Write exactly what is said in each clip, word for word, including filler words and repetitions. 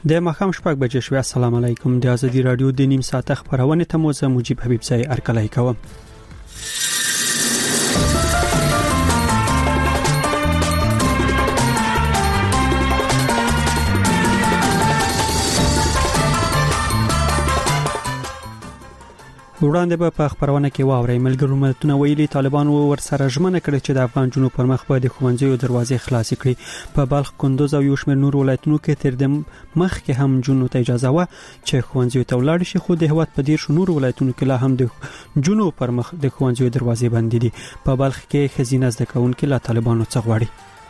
د ماښام شپږ بجې شوې. السلام علیکم. د ازادي رادیو د نیم ساعت خبرونه ته مو زه مجيب حبیب ځای ارکلای کوم. وړاندې به په خبرونه کې واوري ملګرو ملتونه ویلي طالبان ور سره ژمنه کړې چې د افغان جنوب پر مخ به د ښوونځیو دروازې خلاص کړي. په بلخ، کندوز او یو شمېر نور ولایتونو کې تر د مخ کې هم جنونو ته اجازه و چې ښوونځیو ته ولاړ شي، خو د هیواد په ډیر شنور ولایتونو کې لا هم د جنونو پر مخ د ښوونځیو دروازې بندې دي. په بلخ کې خزینه زده کوونکي لا طالبانو څخه غواړي.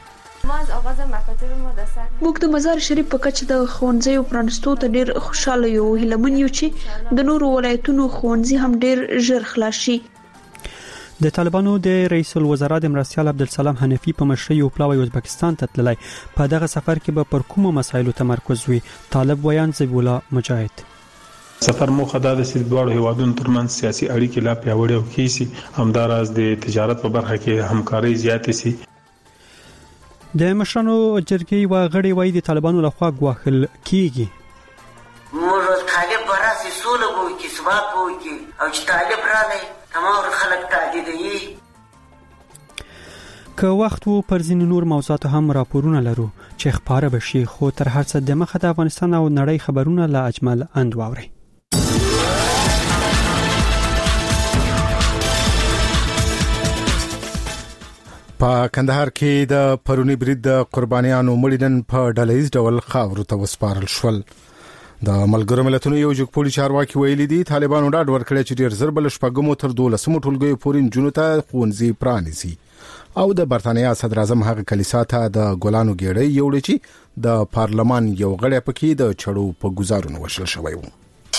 موږ د مزار شریف په کچه د ښوونځیو پرانستو ته ډیر خوشاله یو، هیلمن یو چې د نورو ولایتونو ښوونځي هم ډیر ژر خلاص شي. د طالبانو د رئیس الوزرا د مرستیال عبدالسلام حنفي په مشرۍ یو پلاوی ازبکستان ته تللی. په دغه سفر کې به پر کومو مسایلو تمرکز وي؟ طالب ویان زبولا مجاهد. سفر موخه دا د سیدواړو هیوادونو ترمنځ سیاسي اړیکې لا پیاوړې او کیسي، همداراز د تجارت په برخه کې همکاري زیاتې سي. د مشرانو جرګې و غړي وای د طالبانو لخوا غواخل کیږي. موږ طالب براسي سوله وو کی ثبات وو کی او چې طالب راغی تمام خلک تعدیدي. که وخت وو پر ځینې نور موضوعات هم راپورونه لرو چې خبره بشي، خو تر هر څه د مخه د افغانستان او نړۍ خبرونه لا اجمل اند واوري. په کندهار کې د پرونی برید د قربانیانو مړینن په ډلهیز ډول خاورو ته وسپارل شول. د ملګرو ملتونو یو جګپوړي چارواکي ویلي دي طالبانو ډاډ ورکړی چې ډیر زر بل شپږمو تر دولسمو ټولګیو پورې جنونو ته ښوونځي پرانیزي. او د برتانیا صدر اعظم هغه کلیسا ته د ګلانو ګېډۍ یوړې چې د پارلمان یو غړی پکې د چړو په گزارونو وشل شوی و.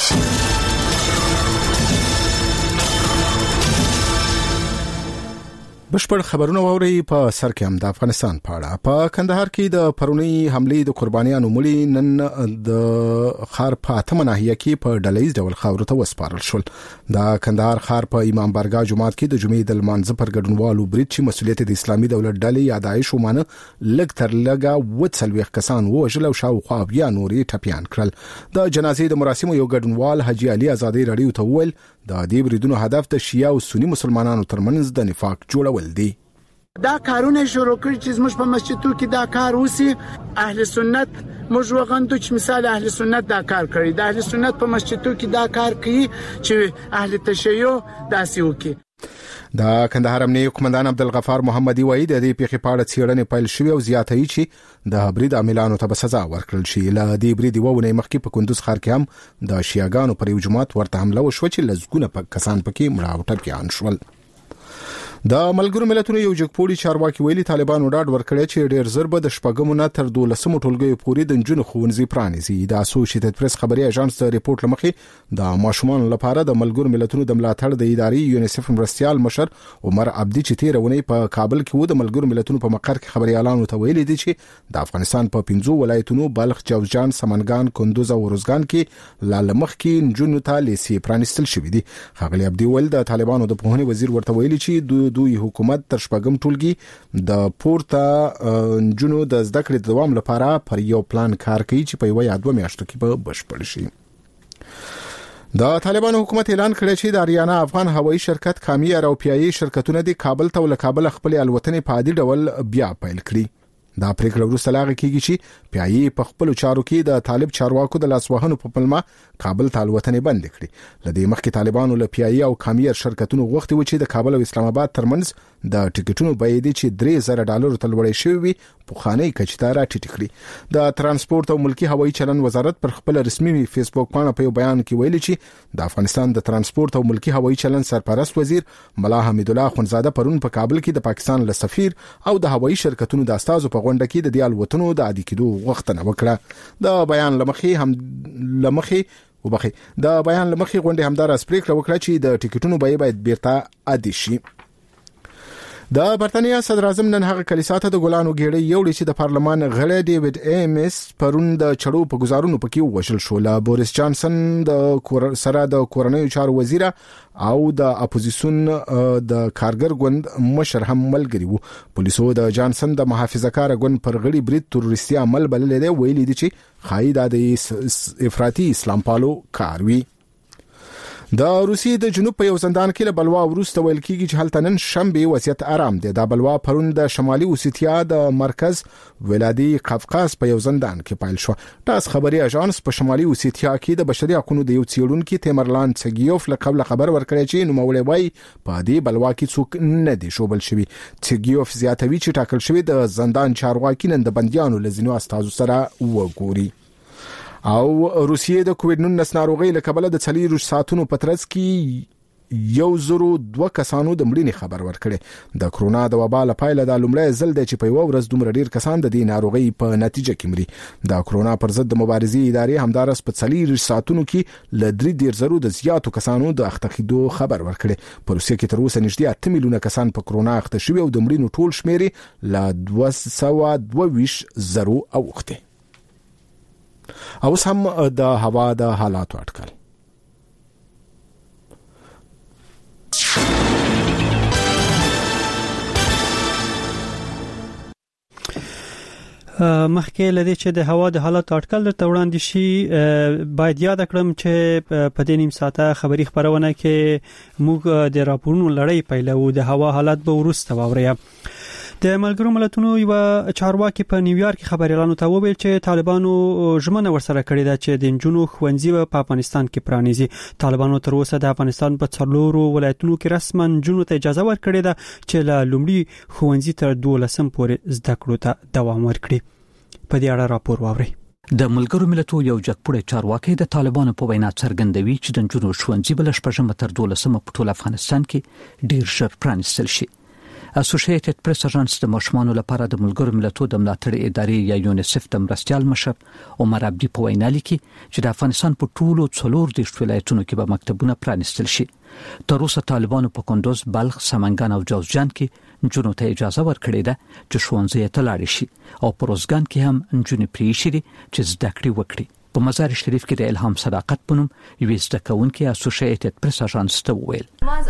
بشپړ خبرونه ووري. په سر کې هم د افغانستان په اړه. په کندهار کې د پرونی حملې د قربانیانو مړي نن د خار په اتمه ناحیه کې په ډلهیز ډول خاورو ته وسپارل شول. د کندهار خار په امام بارګاه جماعت کې د جمعې د لمانځه پر ګډونوالو برید چې مسؤلیت د اسلامي دولت ډلې یادایش ومانه لګ تر لګه وڅلويخ کسان وژل او شاوخوا بیا نوري ټپيان کړل. د جنازې د مراسمو یو ګډونوال حاجی علي آزادی رادیو ته ویل د دې بریدونو هدف د شیعه او سنی مسلمانانو ترمنځ د نفاق جوړول دي. دا کارونه شروع کړي چې موږ په مسجدو کې دا کار وسی. اهل سنت موږ وغندو چې مثال اهل سنت دا کار کړي، د اهل سنت په مسجدو کې دا کار کوي چې اهل تشیع داسې وکړي. د کندهار امنیه قومندان عبدالغفار محمدي وایي د دې پیښې په اړه څېړنې پیل شوې او زیاتوي چې د برید عاملانو ته به سزا ورکړل شي. له دې برید وونه مخکې په کندوز ښار کې هم د شیعاګانو پر یو جماعت ورته حمله وشوه چې لزګونه کسان پکې مړه او ټپيان شول. د ملګرو ملتونو یو جګپوړي چارواکي ویلي طالبانو ډاډ ورکړی چې ډیر زر به د شپږمو نه تر دولسمو ټولګیو پورې د جنونو ښوونځي پرانیزي. د اسوسییټډ پریس خبري اژانس د ریپورت لمخې د ماشومان لپاره د ملګرو ملتونو د ملاتړ د ادارې یونیسف مرستیال مشر عمر عبدي چې تیرونی په کابل کې و د ملګرو ملتونو په مقر کې خبري اعلان ته ویلي دي چې د افغانستان په پنځو ولایتونو بلخ، جوزجان، سمنګان، کندوز او روزګان کې لالمخ کې جنونو ته لیسي پرانیستل شوې دي. خغلی عبدي ول د طالبانو د پوهنې وزیر ورته ویلي چې دوی حکومت تر شپږم ټولګي د پورته جنو د زده کړې دوام لپاره پر یو پلان کار کوي چې په یو یا دوه میاشتو کې به بشپړ شي. د طالبانو حکومت اعلان کړی چې د اریانا افغان هوایي شرکت کامیار او پیایي شرکتونه د کابل ته ول کابل خپل الوتنې په عادي ډول بیا پیل کړي. دا پریکړه وروسته لاغه کیږي چې پیایي په خپل چارو کې د طالب چارواکو د لاسوهنو په پلمه کابل ته الوتنې بند کړي. لدې مخکې طالبانو له پیایي او کامیار شرکتونو غوښتي و چې د کابل او اسلام آباد ترمنځ د ټیکټونو بیې دي چې درې زره ډالر ته لوړې شوې وي په خاني کچته راټیټ کړي. د ترانسپورت او ملکی هوایي چلن وزارت پر خپل رسمي فیسبوک باندې په بیان کې ویلي چې د افغانستان د ترانسپورت او ملکی هوایي چلن سرپرست وزیر ملا حمید الله خنزاده پرون په کابل کې د پاکستان له سفیر او د هوایي شرکتونو د استازو په غونډه کې د دې الوتنو د عادي کېدو غوښتنه وکړه. د بیان لمخې هم لمخې وبخي د بیان لمخې غونډه همدار اسپریکړه وکړه چې د ټیکټونو بیه باید بیرته عادي شي. د برتانیا صدر اعظم نن هغه کلیسا ته د ګلانو ګېډۍ یوړې چې د پارلمان غړی ډیوډ ایمس پرون د چړو په گزارونو پکې وشل شو. لا بوریس جانسن د کور سره د کورنیو چارو وزیر او د اپوزیسیون د کارګر ګوند مشر هم ملګری وو. پولیسو د جانسن د محافظه‌کار ګوند پر غړي برید تروریستي عمل بللی دی، ویلي دي چې خایدا د افراطي اسلام پالو کار وی. د روسیې د جنوب په یو زندان کې له بلوا وروسته ویل کېږي چې هلته نن شنبه وضعیت آرام دی. دا بلوا پرون د شمالي اوسیتیا د مرکز ولادي قفقاز په یو زندان کې پیل شو. تاس خبري اژانس په شمالي اوسیتیا کې د بشري حقوقو د یو څېړونکو تیمرلان څګیوف له قبل خبر ورکړی چې نوموړی وایي په دې بلوا کې څوک نه دي شوبل شوی. څګیوف زیاتوي چې ټاکل شوی د زندان چارواکي نن د بنديانو لزینو استازو سره وګوري. او روسیې د کووډ نولس ناروغي له کبله د څلور ساعتونو په ترڅ کې یو زرو دوه کسانو د مړینې خبر ورکړي. د کرونا د وبا له پایله د لومړی ځل د چې په یو ورځ دومره ډیر کسان د دې ناروغي په نتیجه کې مري. د کرونا پر ضد د مبارزې ادارې همدارس په څلور ساعتونو کې له درې ډیر زرو د زیاتو کسانو د اخته کېدو خبر ورکړي. په روسیې کې تر اوسه نږدې اته میلیونه کسان په کرونا اخته شوي او د مړینو ټول شمیر له دوه سوه دوه ویشت زرو اوخته. اوس هم د هوا د حالاتو اټکل. مخکې لدې چې د هوا د حالات اټکل درته وړاندې شي، باید یاد کړم چې په دې نیم ساعته خبري خبرونه کې موږ د راپورونو لړۍ پیلو. د هوا حالات به ورسته واوري. د ملګرو ملتونو یو چارواکي په نیویارک خبريالانو ته وویل چې طالبانو ژمنه ورسره کړې ده چې د جنونو خوندزي په افغانستان کې پرانیزي. طالبانو تر اوسه د افغانستان په څلورو ولایتونو کې رسما جنونو ته اجازه ورکړې ده چې له لومړي خوندزي تر دولسم پورې زده کړو ته دوام ورکړي. په دې اړه راپور واوري. د ملګرو ملتونو یو جګپوړی چارواکي د طالبانو په وینا څرګندوي چې د جنونو خوندزي بل شپږم تر دولسم په ټول افغانستان کې ډیر ژر پرانیستل شي. اسوسییټډ پریس اژانس د ماشومانو لپاره د ملګرو ملتونو د ملاتړ ادارې یا یونیسف د مرستيال مشر عمر عبدي په وینا لیکي چې د افغانستان په ټولو څلور د ولایتونو کې به مکتبونه پرانیستل شي. تر اوسه طالبانو په کندوز، بلخ، سمنګان او جوزجان کې جنونو ته اجازه ورکړې ده چې ښوونځي ته لاړ شي او په روزګان کې هم جنونې پریښي چې زده کړې وکړي. په مزار شریف کې د الهام صداقت پونم یو زده کوونکي اسوسییټډ پریس اژانس ته وویل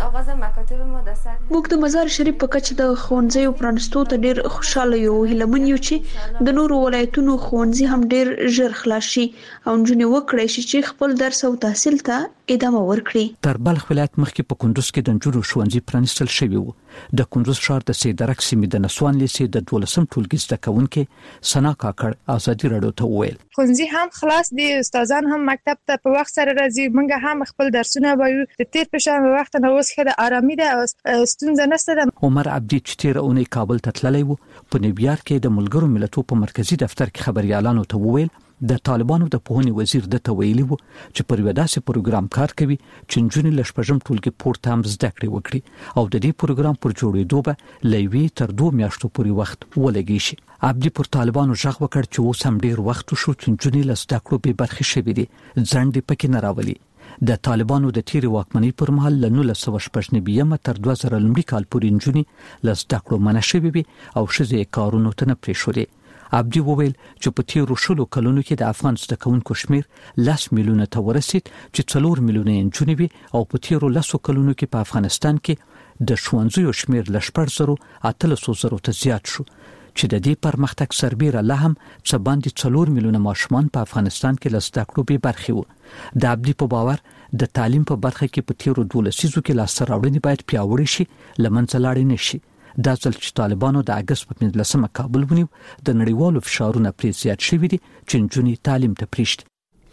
موږ د مزار شریف په کچه د خوندزي پرانستو ته ډیر خوشاله یو. هیلمن یو چې د نورو ولایتونو خوندزي هم ډیر ژر خلاص شي او جنونې وکړي چې خپل درس او تحصیل ته ادامه ورکړي. تر بلخ ولایت مخکې په کندوز کې د جنونو خوندزي پرانستل شوی وو. د کندوز ښار د سیدرک سیمې د نسوان لیسې د دولسم ټولګي زده کوونکي سنا کاکړ ازادي رادیو ته وویل خوندزي هم خلاص دي، استادان هم مکتب ته په وخت سره راځي. موږ هم خپل درسونه وایو. د تیر په شان وخت نه اوس خله آرامي ده او ستونزه نشته. عمر عبدي چې تیر اونۍ کابل ته تللی وو په نیویارک کې د ملګرو ملتونو په مرکزی دفتر کې خبريالانو ته وویل د طالبانو د پوهنې وزیر د تویلی وو چې پر وداسې پروګرام کار کوي چې جنونې لشپږم ټولګي پورته هم زده کړې وکړي او د دې پروګرام پر جوړېدو به لوي تر دوه میاشتو پورې وخت ولګي شي. عبدي پر طالبانو ژغ وکړ چې اوس هم ډیر وخت شو چې جنونې لزده کړو به برخه شوي دي، ځنډ پکې نه راولي. د طالبانو د تیری واکمنۍ پر مهال له نولس سوه شپږ نوي تر دوه زره لومړي کال پورې جنونې لزده کړو منع شوي وي او ښځې کارونو ته نه پرېښودې. عبدي وویل چې په تیرو شلو کلونو کې د افغان زده کوونکو شمیر لس میلیونه ته ورسید چې څلور میلیونه یې نجونې وي او په تیرو لسو کلونو کې په افغانستان کې د ښوونځیو شمیر له شپږ زرو اتلسو زرو ته زیات شو چې د دې پرمختګ سربیره لا هم څه باندې څلور میلیونه ماشومان په افغانستان کې له زده کړو بې برخې وو. د عبدي په باور د تعلیم په برخه کې په تیرو دولس لسیزو کې لاسته راوړنې باید پیاوړې شي، له منځه لاړې نه شي. دا ځل چې طالبانو د اگست په پنځلسمه کابل ونیو د نړیوالو فشارونو پرې زیات شوي دي چې نجونې تعلیم ته پریږدي.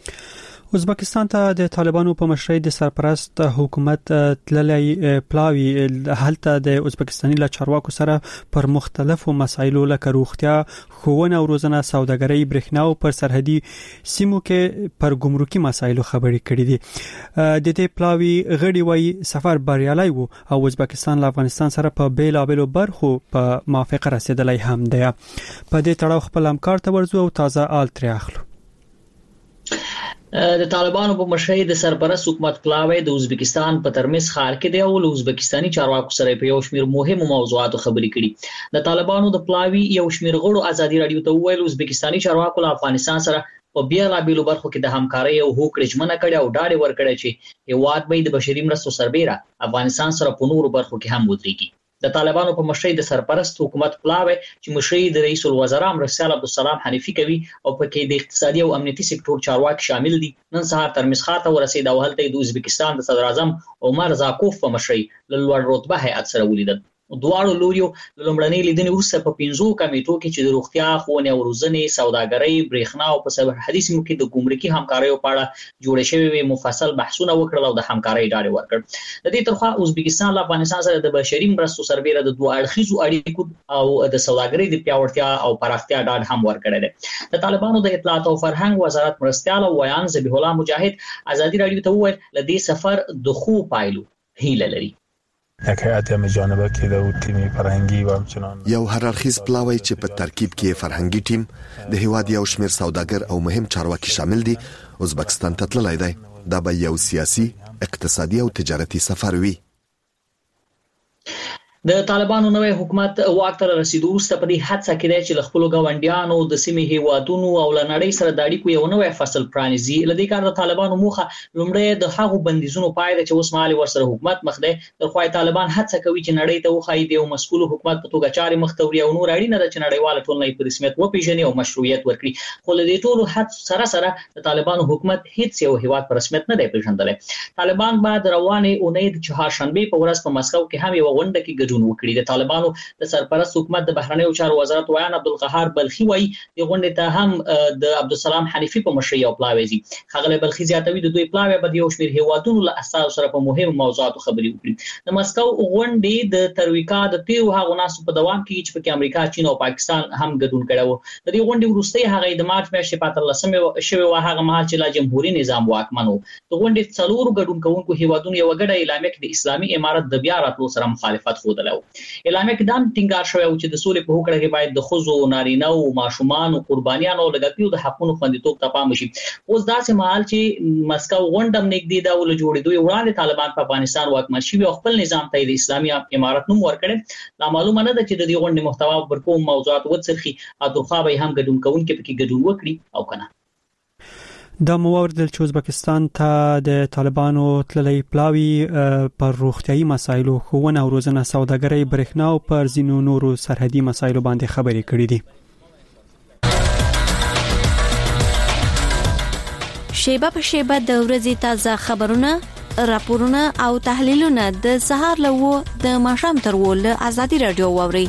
ازبکستان ته د طالبانو په مشرۍ د سرپرست حکومت تللی پلاوی هلته د ازبکستاني له چارواکو سره پر مختلفو مسایلو لکه روغتیا، ښوونه او روزنه، سوداګرۍ، برېښنا او پر سرحدي سیمو کې پر ګمرکي مسایلو خبرې کړې دي. د دې پلاوی غړي وايي سفر بریالي وو او ازبکستان له افغانستان سره په بیلابېلو برخو په موافقه رسیدلی هم دی. په دې تړاو خپل همکار ته ورځو او تازه آل ترې اخلو. د طالبانو په مشرۍ د سرپرست حکومت پلاوی د ازبکستان په ترمنځ ښار کې دی او ازبکستاني چارواکو سره په یو شمېر مهمو موضوعاتو خبرې کړي. د طالبانو د پلاوی یو شمېر غړو ازادي رادیو ته وویل ازبکستاني چارواکو له افغانستان سره په بیلابېلو برخو کې د همکارۍ او هوکړې ژمنه کړې او ډاډ ورکړی چې هیواد به د بشري مرستو سربېره افغانستان سره په نورو برخو کې هم ودرېږي. د طالبانو په مشرۍ د سرپرست حکومت پلاوی چې مشرۍ د رئیس الوزرا مرستیال عبدالسلام حنیفي کوي او پکې د اقتصادي او امنیتي سکتور چارواکي شامل دي، نن سهار ترمذ ښار ته ورسېد او هلته د ازبکستان د صدر اعظم عمر زاکوف په مشرۍ له لوړ رتبه هیئت سره ولیدل. دواړو لوریو له لومړنۍ لیدنې وروسته په پنځو کمیټو کې چې د روغتیا، ښوونې او روزنې، سوداګرۍ، برېښنا او په سرحدي سیمو کې د ګمرکي همکاریو په اړه جوړې شوې مفصل بحثونه وکړل او د همکارۍ ډاډ ورکړ. د دې ترخوا ازبکستان له افغانستان سره د بشري مرستو سربېره د دوه اړخیزو اړیکو او د سوداګرۍ د پیاوړتیا او پراختیا ډاډ هم ورکړی دی. د طالبانو د اطلاعات او فرهنګ وزارت مرستیال او ویان ذبیح الله مجاهد ازادي رادیو ته وویل له دې سفر د ښو پایلو هیله لري. یک هیئت مجانبه کې د تیمي فرهنګي و همچنان یو هررخیز پلاوی چې په ترکیب کې فرهنګي ټیم، د هیواد یو شمېر سوداګر او مهم چارواکي شامل دي ازبکستان ته تللی دی. دا به یو سیاسي، اقتصادي او تجارتي سفر وي. د طالبانو نوې حکومت واک ته رسیدو وروسته په دې هڅه کې دی چې له خپلو ګاونډیانو د سیمې هیوادونو او له نړۍ سره د اړیکو یو نوی فصل پرانیزي. له دې کار د طالبانو موخه لومړی د هغو بندیزونو پای ده چې اوس مهال ورسره حکومت مخ دی. ترخوا طالبان هڅه کوي چې نړۍ ته وښایي د یو مسؤل حکومت په توګه چارې مخ ته وړي او نور اړینه ده چې نړیواله ټولنه یې په رسمیت وپېژني او مشروعیت ورکړي. خو له دې ټولو هڅو سره سره د طالبانو حکومت هیڅ یو هیواد په رسمیت نه دی پېژندلی. طالبان به د روانې اونۍ د چهارشنبې په ورځ په مسکو کې هم یوه غونډه کې ګډون وکړي. د طالبانو د سرپرست حکومت د بهرنیو چارو وزارت ویان عبدالقهار بلخي وایي د غونډې ته هم د عبدالسلام حنیفي په مشرۍ یو پلاوی ځي. ښاغلی بلخي زیاتوي د دوی پلاوی به د یو شمېر هیوادونو له استازو سره په مهمو موضوعاتو خبرې وکړي. د مسکو غونډې د ترویکا د تیرو هغو ناستو په دوام کې چې پکې امریکا، چین او پاکستان هم ګډون کړی و. د دې غونډې وروستۍ هغه د مارچ میاشتې په اتلسمې شوې وه، هغه مهال چې لا جمهوري نظام واکمن و. د غونډې څلورو ګډون کوونکو هیوادونو یوه ګډه اعلامیه کې د اسلامي امارت د بیا راتلو سره مخالفت ښودلی و. اعلامیه کې دا هم ټینګار شوی و چې د سولې په هوکړه کې باید د ښځو، نارینه‌و، ماشومانو، قربانیانو او لږکیو د حقونو خوندیتوب ته پام وشي. اوس داسې مهال چې مسکو غونډه هم نږدې ده او له جوړېدو یې وړاندې طالبان په افغانستان واکمن شوي او خپل نظام ته یې د اسلامي امارت نوم ورکړی. لا معلومه نه ده چې د دې غونډې محتوا پر کوم موضوعات وڅرخي او ترخوا به هم ګډون کوونکي پکې ګډون وکړي او که نه. دا موارد چې ازبکستان ته د طالبانو تللی پلاوی پر روغتیايي مسایلو، ښوونه او روزنه، سوداګرۍ، برېښنا او پر ځینو نورو سرحدي مسایلو باندې خبرې کړې دي. شیبه په شیبه د ورځې تازه خبرونه، راپورونه او تحلیلونه د سهار له وو د ماښام تر وو له ازادي رادیو واورئ.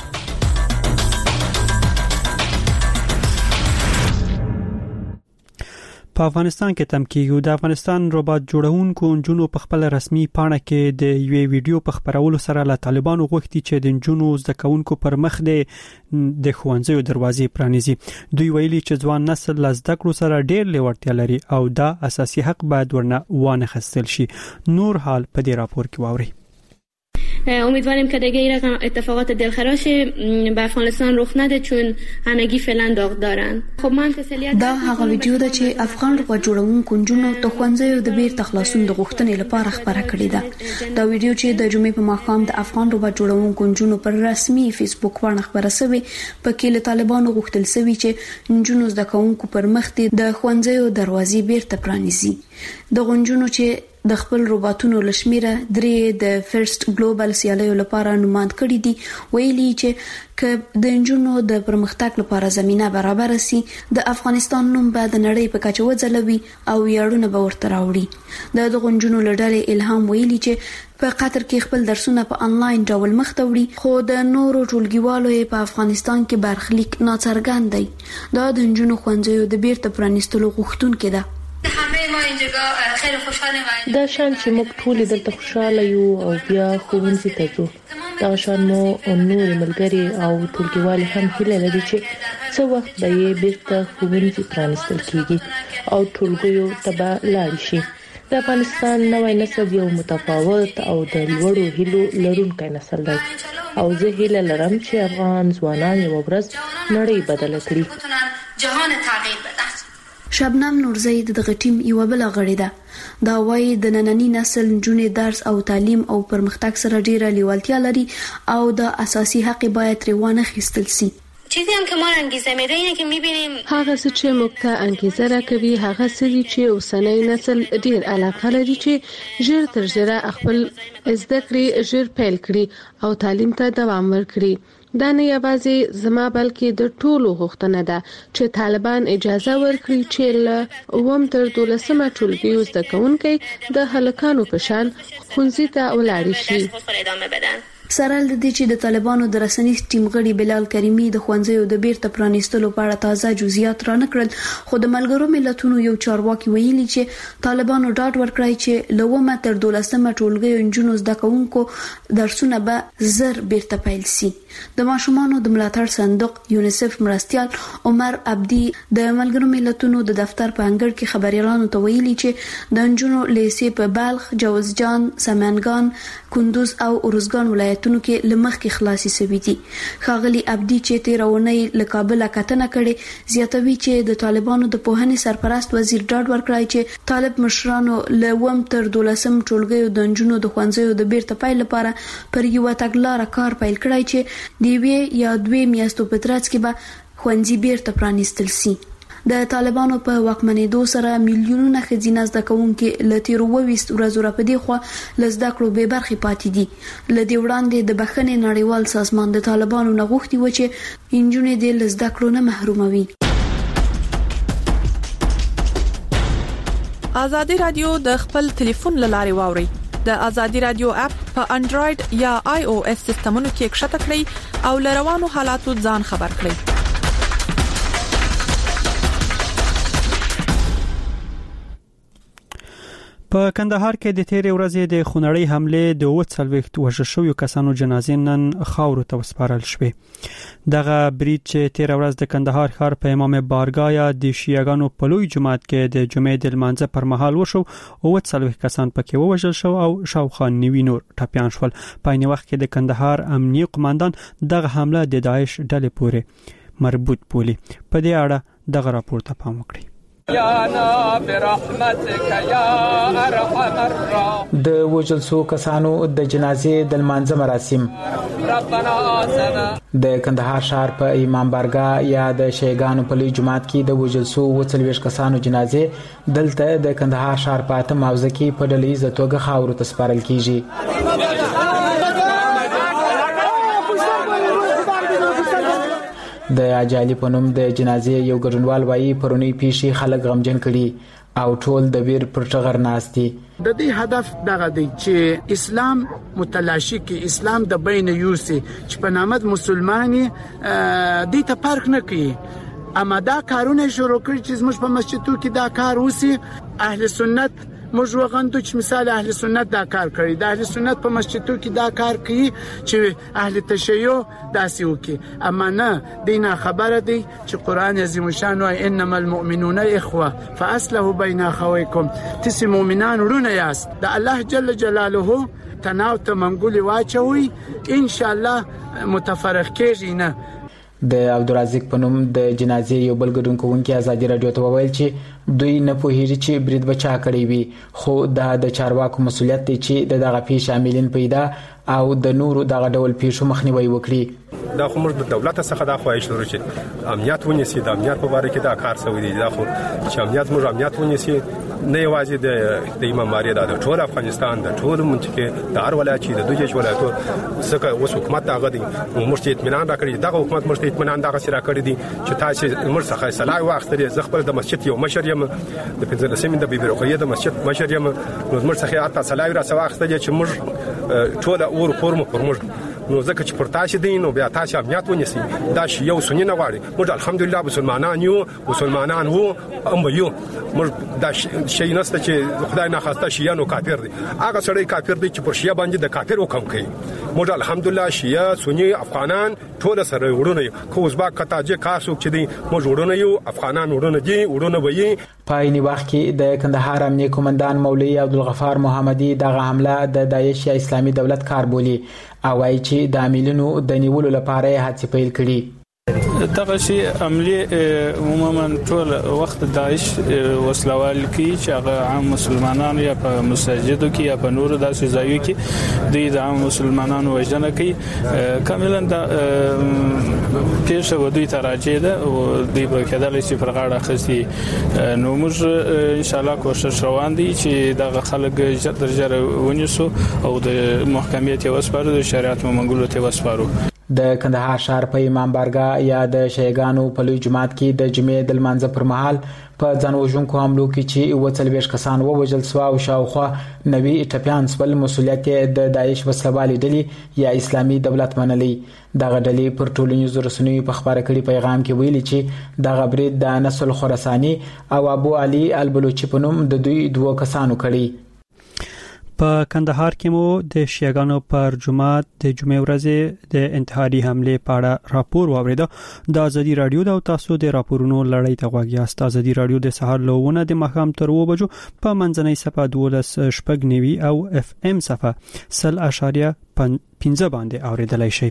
په افغانستان کې تم کېږي. د افغانستان روباټ جوړونکو انجونو په خپل رسمي پاڼه کې د یوې ویډیو په خبرولو سره له طالبانو غوښتي چې د انجونو زده کوونکو پر مخ د د ښوونځیو دروازې پرانیزي. دوی ویلي چې ځوان نسل له زده کړو سره ډېر لیوالتیا لري او دا اساسي حق باید ورنه وانخیستل شي. نور حال په دې راپور کې واورئ. امیدواریم که دیگه این رقم اتفاقات دلخراشی به افغانستان رخ نده چون همگی فعلا داغ دارن. خب من تسلیت دا هغه ویډیو ده چې افغان روباټ جوړونکو نجونو ته ښوونځیو د بیرته خلاصون د غوښتنې لپاره خبره کړې ده. دا ویډیو چې د جمعې په ماښام د افغان روباټ جوړونکو نجونو پر رسمي فیسبوک باندې خبره شوې، پکې له طالبانو غوښتل شوی چې نجونو زده کوونکو پر مخ د ښوونځیو دروازې بیرته پرانیزي. د غونجونو چې د خپل روباټونو لشمیره درې د فرست ګلوبل سیالیو لپاره نوماند کړي دي، ویلي چې ک د انجونو د پرمختګ لپاره زمينه برابر سي د افغانستان نوم به د نړۍ په کچه وځلوي او یاړونه به ورته راوړي. د دغه انجونو لړلې الهام ویلي چې په قطر کې خپل درسونه په انلاین ډول مخ ته وړي، خو د نورو ټولګیوالو په افغانستان کې برخلیک ناڅرګند دی. دا د انجونو ښوونځیو د بیرته پرانیستلو غوښتونکي ده. دا شان چې موږ ټول دلته خوشاله یو او بیا ښوونځي ته ځو، دا شان مو نور ملګري او ټولګیوال هم هیله لري چې څو وخت به یې بیرته ښوونځي پرانیستل کیږي او ټولګیو ته به لاړ شي. د افغانستان نوی نسل یو متفاوت او د لوړو هیلو لرونکی نسل دی او زه هیله لرم چې افغان ځوانان یو ورځ نړۍ بدله کړي. جهان تغییر بده. شبنم نورزی د دغه ټیم یو بل غړي ده. دا وايي د نننی نسل جنونې درس او تعلیم او پرمختګ سره ډیره لیوالتیا لري او د اساسي حق باید روانه خستل سي. چیزی هم که ما انگیزه میده اینه که میبینیم هغه څه چې موږ ته انگیزه راکوي هغه څه دي چې اوسنی نسل ډیر علاقه لري چې ژر تر ژره خپل زده کړې ژر پیل کړي او تعلیم ته دوام ورکړي. دا نه یوازې زما بلکې د ټولو غوښتنه ده چې طالبان اجازه ورکړي چې له اووم تر دولسمه ټولګي زده کوونکي د هلکانو په شان ښوونځي ته ولاړ شي. سره د دې چې د طالبانو د رسنیز ټیم غړي بلال کریمی د خوانځیو د بیرته پرانیستلو په اړه تازه جزئیات را نکړل، خو د ملګرو ملتونو یو چارواکي ویلي چې طالبانو ډاډ ورکړی چې لومه تر دولسمه ټولګي انجونو زده کوونکو درسونه به زر بیرته پیل شي. د ماشومانو د ملاتړ صندوق یونیسف مرستيال عمر عبدي د ملګرو ملتونو د دفتر په انګړ کې خبريالانو ته ویلي چې د انجونو لیسې په بلخ، جوزجان، سمنګان، کندوز او ارزګان ولایتونو کې لمخ کې خلاصي سوي دي. ښاغلي عبدي چې تیرونی له کابل کتنه کړي زیاتوي چې د طالبانو د پوهنې سرپرست وزیر ډاډ ورکړی چې طالب مشرانو لوم تر دولسم ټولګي د انجونو د خوانځیو د بیرته پیل لپاره پر یو تګلارې کار پیل کړی چې د وی یا دوی میاشتو په ترڅ کې به خوانځي بیرته پرانیستل شي. د طالبانو په واکمنېدو سره میلیونونه ښځینه زده کوونکي له تیرو اوویشت ورځو راپدې خوا له زده کړو بې برخې پاتې دي. له دې وړاندې د بخښنې نړیوال سازمان د طالبانو نه غوښتي و چې نجونې دې له زده کړو نه محروموي. ازادي رادیو د خپل ټلیفون له لارې واوري. د ازادي رادیو اپ په انډراید یا آی او اس سیستمونو کې ښکته کړئ او له روانو حالاتو ځان خبر کړئ. په کندهار کې د تیرې ورځې د خونړۍ حمله د اووه څلوېښت وژل شویو کسانو جنازې نن خاورو ته وسپارل شوې. دغه برید چې تیرې ورځ د کندهار ښار په امام بارګاه یا د شیعاګانو په لوی جماعت کې د جمعې د لمانځه پر مهال وشو، اووه څلوېښت کسان پکې ووژل شو او شاوخوا نوي نور ټپیان شول. په عین وخت کې د کندهار امنیه قوماندان دغه حمله د داعش ډلې پورې مربوط بولي. په دې اړه دغه راپور ته پام وکړئ. د وژل شو کسانو د جنازې د لمانځه مراسم د کندهار ښار په امام بارګاه یا د شیعاګانو په لوی جماعت کې د وژل شو اووه څلوېښت کسانو جنازې دلته د کندهار ښار په اته موضع کې په ډلهییزه توګه خاورو ته سپارل کیږي. د اجالي په نوم د جنازې یو ګډونوال وایي پرونی پیشي خلک غمجن کړي او ټول د ویر پر ټغر ناست دي. د دې هدف دغه دی چې اسلام متلاشي کې اسلام د بین یوسي چې په نامه مسلمانۍ دې ته فرق نه کوي. اما دا کارونه شروع کړي چې موږ په مسجدو کې دا کار وسی. اهل سنت موږ وغندو چې مثال اهل سنت دا کار کوي. د اهل سنت په مسجدو کې دا کار کوي چې اهل تشیع داسې وکي. اما نه دینا خبره دی چې قران عظیم شان وايي انما المؤمنون اخوه فاصلحوا بين اخويكم. تاسو مؤمنان ورونه یاست. د الله جل جلاله تناو ته منګولي واچوي ان شاء الله متفرق کېږي نه. د عبدالرزاق په نوم د جنازې یو بل ګډون کوونکی ازادي رادیو ته وویل چې دوی نه پوهیږي چې برید بچا کړی وي، خو دا د چارواکو مسولیت دی چې دغه پیښې عاملین پیدا او د نورو دغه ډول پیښو مخنیوي وکړي. دا خو موږ د دولت څخه دا خواهش لرو چې امنیت ونیسي. د امنیت په اړه کې دا کار شوی دی. دا خو چې امنیت موږ امنیت ونیسي نه یوازې د د امام بارګاه د ټول افغانستان د ټول منطقه د هر ولایت چې د دوی ولایتو څخه اوس حکومت هغه دی موږ ته اطمینان راکړي. دغه حکومت موږ ته اطمینان دغه سره کړی دی چې تاسو موږ څخه صلاح واخلئ. زه خپل د مسجد یو مشر یم، د پنځلسمې د بیبي رقیه د مسجد مشر یم. نو موږ څخه اته صلاح را واخلئ چې موږ ټول اور قرم پرموږ نو ځکه چې پر تاسو دین او بیا تاسو امنیت ونیسي. دا شی یو سنی نه غواړي. موږ الحمدلله مسلمانان یو مسلمانان وو ام یو موږ دا شی نسته چې خدای نه خواسته شیانو کافر دي. هغه سړی کافر دي چې پر شیا باندې د کافر حکم کوي. موږ الحمدلله شیا سنی افغانان ټول سره ورونه یو. خو ازبک کتاجه کاسو چې دي موږ ورونه یو. افغانان ورونه دي ورونه وي. په عین وخت کې د کندهار امنیه قومندان مولوی عبدالغفار محمدي دغه حمله د داعش یا اسلامي دولت کار بولي او وايي چې د عاملینو د نیولو لپاره هڅې پیل کړي. دغه شی عملی عموما ټول وخت داعش وسلوال کی چې هغه عام مسلمانانو یا په مساجدو کې یا په نورو داسې ځایو کې د عام مسلمانانو وژنه کوي کاملا د پیښه ودوی تراجه ده او د برکدل چې پر غاړه خسي نو موږ ان شاء الله کوشش روان دي چې دغه خلک درجه ونیسو او د محکمیت وسپارو د شریعت منګولو ته وسپارو. د کندهار شهر په امام بارګاه یا د شیګانو په لوی جماعت کې د جمعې د لمانځه پر مهال په ځانوژونکو حملو کې چې اووه څلوېښت کسان ووژل سوه او شاوخوا نوي ټپیان سول مسؤلیت د داعش وسلوالې ډلې یا اسلامي دولت منلی. دغه ډلې پر ټولنیزو رسنیو په خبره کړي پیغام کې ویلي چې دغه برید د نصر خراساني او ابو علي البلوچي په نوم د دوی دوه کسانو کړي. په کندهار کې مو د شیعاګانو پر جماعت د جمعې ورځې د انتحاري حمله په اړه راپور واوریده. د ازادي رادیو د تاسو د راپورونو لړۍ ته غوږ یاست. ازادي رادیو د سهار لوونه د ماښام تر اوه بجو په منځنۍ صفه دولس شپږ نوي او اف ام صفه سل اشاریه پنځه باندې اوریدلای شئ.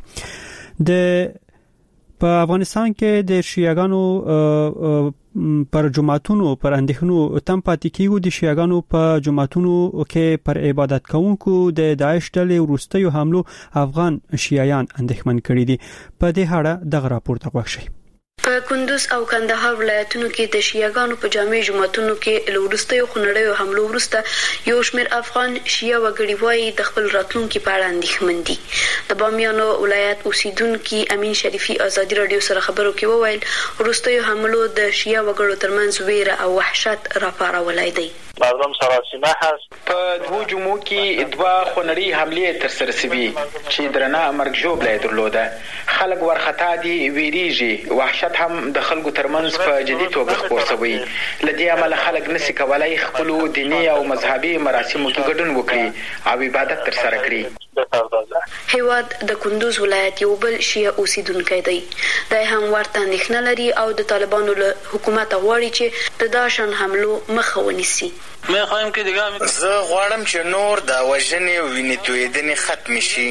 د په افغانستان کې د شیعاګانو پر جماعتونو پر اندېښنو تم پاتې کیږي. د شیعاګانو په جماعتونو کې پر عبادت کوونکو د داعش ډلې وروستیو حملو افغان شیعیان اندېښمن کړي دي. په دې اړه دغه راپور ته غوښ شئ. په کندوز او کندهار ولایتونو کې د شیعاګانو په جامع جماعتونو کې لوړستیو خنړیو حملو وروسته یو شمېر افغان شیعه وګړي وایي د خپل راتلونکي په اړه اندېښمن دي. د بامیانو ولایت اوسیدونکي امین شریفي ازادي رادیو سره خبرو کې وویل وروستیو حملو د شیعه وګړو ترمنځ ویره او وحشت راپارولی دی. مردم سراسیمه هست. په دوه جمعو کې دوه خونړي حملې ترسره شوي چې درنه مرګ ژوبله درلوده. خلک ورخطا دي، ویریږي، وحشت هم د خلکو ترمنځ په جدي توګه خپور شوی. له دې امله خلک نشي کولای خپلو دیني او مذهبي مراسمو کې ګډون وکړي او عبادت ترسره کړي. هیواد د کندوز ولایت یو بل شیعه اوسیدونکی دی. دا هم ورته اندېښنه لري او د طالبانو له حکومت غواړي چې د داشن حملو مخه ونیسي. زه غواړم چې نور د وژنې او وینې تویېدنې ختم شي.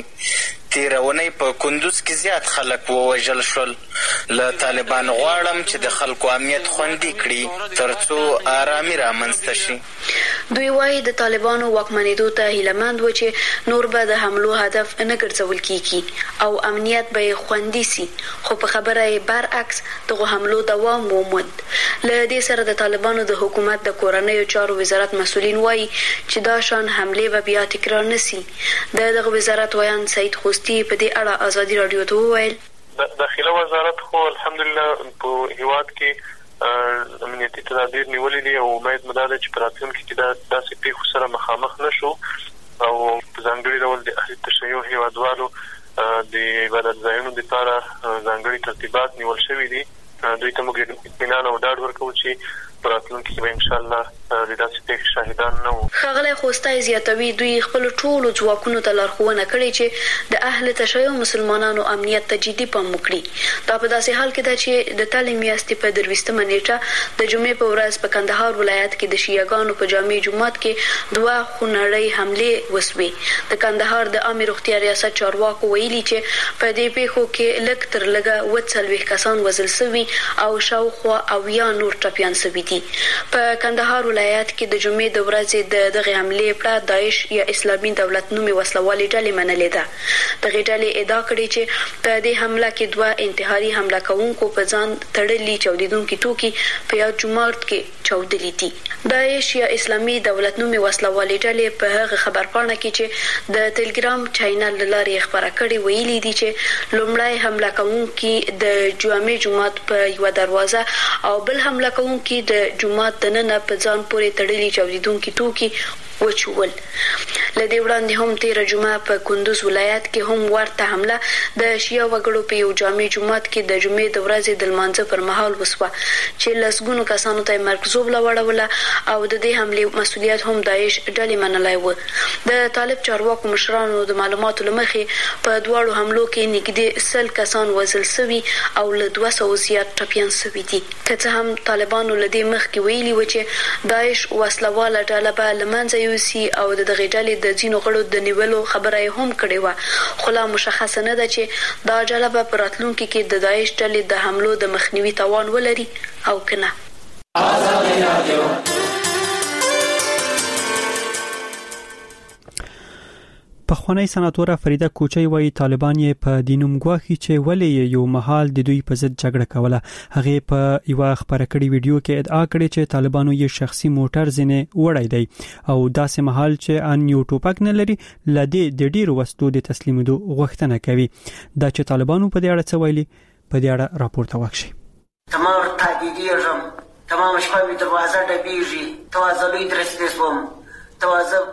تیرونی په کندوز کې زیات خلک ووژل شول. له طالبان غواړم چې د خلکو امنیت خوندي کړي ترڅو آرامي رامنځته شي. دوی وایي د طالبانو واکمنېدو ته هیلهمند و چې نور به د حملو هدف نه ګرځول کیږي او امنیت به خوندي سي، خو په خبره یې برعکس دغه حملو دوام وموند. له دې سره د طالبانو د حکومت د کورنیو چارو وزارت مسؤلین وایي چې دا شان حملې به بیا تکرار نسی. د دغه وزارت ویان سید خوستی په دې اړه ازادي رادیو ته وویل داخله وزارت خو الحمدلله په هیواد کې امنیتي تدابیر نیولې دي او امید مده ده چې په راتلونکي کې دا داسې پیښو سره مخامخ نشو او په ځانګړي ډول د اهل تشیع هیوادوالو د عبادت ځایونو لپاره ځانګړي ترتیبات نیول شوي دي. دوی ته موږ اطمینان او ډاډ ورکوو چې په راتلونکي کې به انشاءالله د داسې پیښې شاهدان نه وو. ښاغلی خوستی زیاتوي دوی خپلو ټولو ځواکونو ته لارښوونه کړې چې د اهل تشیع مسلمانانو امنیت ته جدي پام وکړي. دا په داسې حال کې ده چې د تالې میاشتې په درویشتمه نیټه د جمعې په ورځ په کندهار ولایت کې د شیعاګانو په جامع جومات کې دوه خونړۍ حملې وسوې. د کندهار د عامې روغتیا ریاست چارواکو ویلي چې په دې پیښو کې لږ تر لږه اووه څلوېښت کسان وژل شوي او شاوخوا اویا نور ټپیان شوي دي. په کندهار ولایت کې د جمعې د ورځې د دغه حملې پړه داعش یا اسلامي دولت نومي وسلوالې ډلې منلې ده. دغه ډلې ادعا کړې چې په دې حمله کې دوه انتحاري حمله کوونکو په ځان تړلي چاودیدونکي توکي په یاد جومات کې چاودلي دي. داعش یا اسلامي دولت نومي وسلوالې ډلې په هغه خبرپاڼه کې چې د ټلګرام چینل لارې خبره کړې ویلي دي چې لومړی حمله کوونکي د جامع جومات په یو دروازه او بل حمله کوونکي د جومات دننه په ځان پورې تړلي چاودیدونکي توکي وچول. له دې وړاندې هم تیره جمعه په کندوز ولایت کې هم ورته حمله د شیعه وګړو په یو جامع جومات کې د جمعې د ورځې د لمانځه پر مهال وسوه چې لسګونو کسانو ته مرګ ژوبله واړوله او د دې حملې مسؤلیت هم داعش ډلې منلی و. د طالب چارواکو مشرانو د معلوماتو لمخې په دواړو حملو کې نږدې سل کسان وژل شوي او له دوه سوه زیات ټپیان شوي دي. که څه هم طالبانو له دې مخکې ویلي و چې داعش وسلواله ډله به له منځه یوسي او د دغې ډلې د ځینو غړو د نیولو خبره یې هم کړې وه، خو لا مشخصه نه ده چې دا ډله به په راتلونکي کې د داعش ډلې د حملو د مخنیوي توان ولري او که نه. پخوانی سناتوره فریده کوچی وایي طالبان یې په دینوم ګواښي چې ولې یو مهال د دوی په ضد جګړه کوله. هغه په یو خبره کړي ویډیو کې ادعا کړې چې طالبانو یې شخصي موټر ځنه وړای دی او داسې مهال چې ان یو ټوپک نه لري لدې د ډیرو وسلو د تسلیمېدو غوښتنه کوي. دا چې طالبانو په دې اړه څه ویلي په دې اړه راپور ته وښي. تمام تهدیدیږم، تمام شپه می دروازه ډبیږي، توازلوی درسته سوم، توازل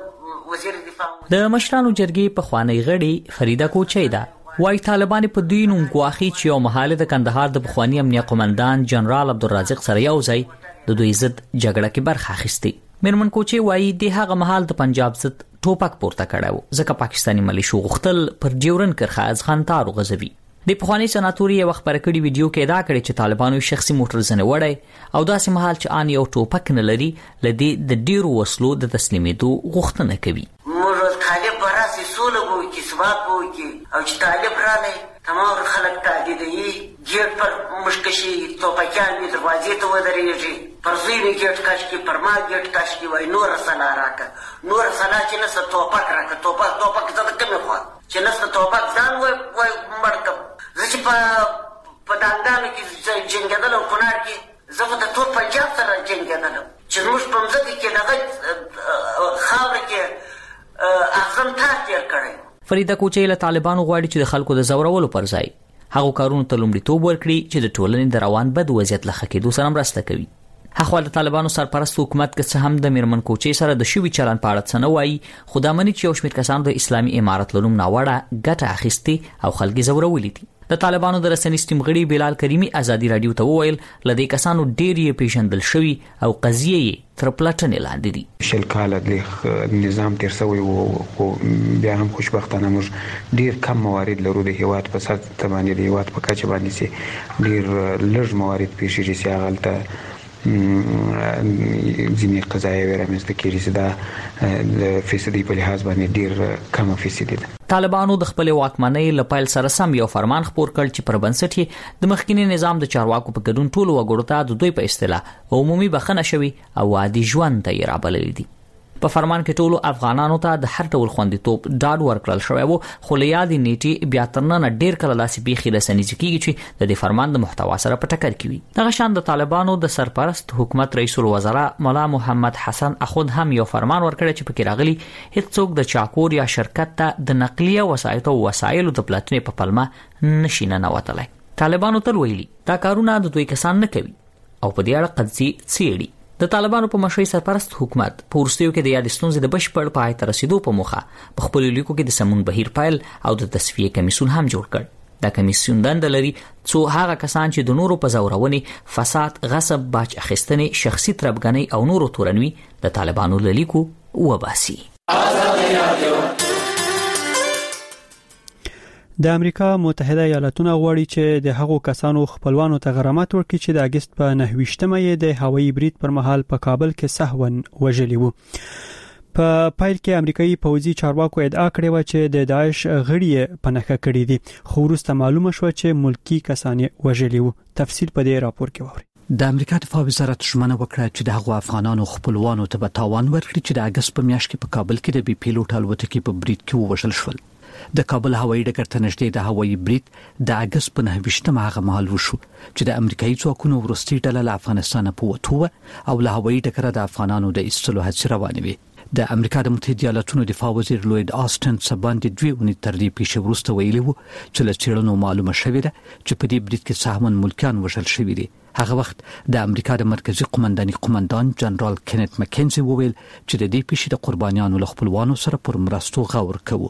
د مشرانو جرګې په خوانی غړي فریده کوچی ده وايي طالبان په دوی نوم ګواخي چې یو مهاله د کندهار د بخوانی امنیه قومندان جنرال عبدالرازق سره یو ځای د دوی ضد جګړه کې برخه اخیسته. میرمن کوچی وايي د هغه مهال د پنجاب ضد ټوپک پورته کړو ځکه پاکستانی ملیشو غختل پر جیورن کرخه از خان تارو غزوي. د پخوانی سناتوري یو خبره کړي ویډیو کې دا کړي چې طالبانو شخصي موټر زنه وړي او داسې مهال چې ان یو ټوپک نه لري لدی د ډیرو وسلو د تسلیمېدو غوښتنه کوي. موږ طالب براسي سوله وو کې سبب وو کې او چې طالب راغی تمام خلک تهدیدوي، ګیټ پر مشکشي توپکیان می دروازې ته ودرېږي، پر زوی می ګیټ کش کې پر ما ګیټ کش کې وای نور سلا راکه نور سلا چې نه څه توپک راکه توپک توپک زده کومه خو چې نه څه توپک ځان وای وای مرکب زه چې په په دانګانو کې جنګېدل او کونړ کې زه د ټول پنجاب سره جنګېدلم چې زموږ په مځکه کې دغه خاوره کې اعظم تار تیر کړی. فریده کوچی له طالبانو غواړي چې د خلکو د زورولو پر ځای هغه کارونو ته لومړیتوب ورکړي چې د ټولنې د روان بد وضعیت له ښه کېدو سره مرسته کوي. هغه د طالبانو سرپرست حکومت که څه هم د میرمن کوچی سره د شوي چلن په اړه څه نه وایي، خو دا مني چې یو شمېر کسانو د اسلامي امارت له نوم ناوړه ګټه اخیستې او خلک زورولي دي. د طالبانو د رسنیز ټیم غړي بلال کریمي ازادي رادیو ته وویل لدې کسانو ډېر یې پیژندل شوی او قضیه یې تر پلټنې لاندې دي. شل کاله د نظام تیر شوی او بیا هم خوشبختانه موږ ډېر کم موارد لرو د هیواد په سطح باندې د هیواد په کچه باندې چې ډېر لږ موارد پیښیږي چې هغه ځینې قضایي ورمنځته کېږي چې دا د فیصدي په لحاظ باندې ډېر کم فیصدي ده. طالبانو د خپل واکمنۍ لپاره سره سم یو فرمان خپور کړ چې پر بنسټ یې د مخکینی نظام د چارواکو په ګډون ټول وګړو ته د دوی په اصطلاح عمومي بخښنه شوی او عادي ژوند ته یې رابللي دي. په فرمان کې ټولو افغانانو ته د هر ډول خوندیتوب ډاډ ورکړل شوی وو، خو له یادې نیټې بیا تر ننه ډېر کله داسې بیخي رسنیز کېږي چې د دې فرمان د محتوا سره په ټکر کې وي. دغه شان د طالبانو د سرپرست حکومت رئیس الوزرا مولا محمد حسن اخوند هم یو فرمان ورکړی چې پکې راغلي هیڅوک د چاکور یا شرکت ته د نقلیه وسایطو او وسایلو د پلاتنې په پلمه نشي ننوتلی. طالبانو تل ویلي دا کارونه د دوی کسان نه کوي او په دې اړه قضیې څېړي. د طالبانو په مشرۍ سرپرست حکومت په وروستیو کې د یادې ستونزې د بشپړ پای ته رسیدو په موخه په خپلو لیکو کې د سمون بهیر پیل او د تصفیې کمیسیون هم جوړ کړ. دا کمیسیون دنده لري څو هغه کسان چې د نورو په زورونې، فساد، غصب، باج اخیستنې، شخصي تربګنۍ او نورو تورنوي د طالبانو له لیکو وباسي. د امریکا متحده ایالاتونو غواړي چې د هغو کسانو خپلوانو ته غرامت ورکړي چې د اگست په نهویشتمه یې د هوایي برید پر مهال په کابل کې سهوا وژلي وو. په پایل کې امریکایي پوځي چارواکو ادعا کړې و چې د داعش غړي په نښه کړي دي، خو وروسته معلومه شوه چې ملکی کسان یې وژلي وو. تفصیل په دې راپور کې ووري. د امریکا دفاع وزارت ژمنه وکړه چې د هغو افغانانو خپلوانو ته به تاوان ورکړي چې د اگست په میاشت کې په کابل کې د بي پیلوټ الوتکې په برید کې ووژل شول. د کابل هوایي ډګر ته نږدې د هوایي برید د اگست په نهویشتمه هغه مهال وشو چې د امریکایي ځواکونو وروستۍ ډله له افغانستانه په وتو او له هوایي ډګره د افغانانو د ایستلو هڅې روانې وې. د امریکا د متحده ایالاتونو دفاع وزیر لوید آستن سباندې دوی ونې تر دې پیښې وروسته ویلي وو چې له څېړنو معلومه شوې ده چې په دې برید کې سهمن ملکیان وژل شوي دي هغه وخت د امریکا د مرکزی قومنداني قومندان جنرال کینت مکنزي وویل چې د دې پیښې د قربانیانو له خپلوانو سره پر مرستو غور کوو.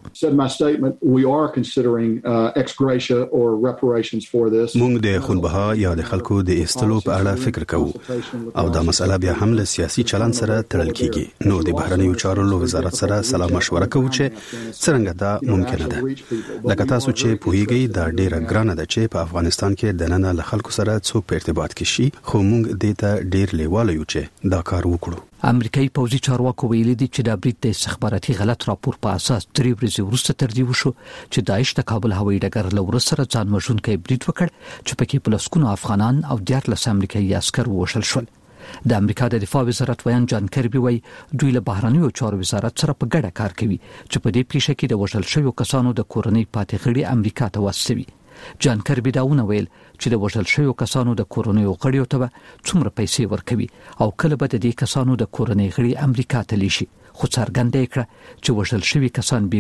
موږ د خونبها یا د خلکو د استلو په اړه فکر کوو او دا مسله بیا هم له سیاسي چلن سره تړل کیږي. نو د بهرنیو چارو وزارت سره سلا مشوره کوو چې څنګه دا ممکنه ده. لکه تاسو چې پوهیږئ دا ډیره ګرانه ده چې په افغانستان کې د نن له خلکو سره څوک په ارتباط کې شي، خو موږ دې ته ډیر لیواله یو چې دا کار وکړو. امریکایي پوځي چارواکو ویلي دي چې د برید د استخباراتي غلط راپور په اساس درې ورځې وروسته تردید وشو چې داعش د کابل هوایي ډګر له ور سره ځان وژونکي برید وکړ چې پکې په لسګونو افغانان او دیارلس امریکایي عسكر ووژل شول. د امریکا د دفاع وزارت ویان جان کربي وایي دوی له بهرنیو چارو وزارت سره په ګډه کار کوي چې په دې پیښه کې د وژل شویو کسانو د کورنۍ پاتې غړي امریکا ته واستوي. جان کربي دا ونه ویل چې د وژل شویو کسانو د کورنۍ غړیو ته څومره پیسې ورکوي او کله به د دې کسانو د کورنۍ غړي امریکا ته لیشي، خو څرګنده کړه چې وژل شوی کسان به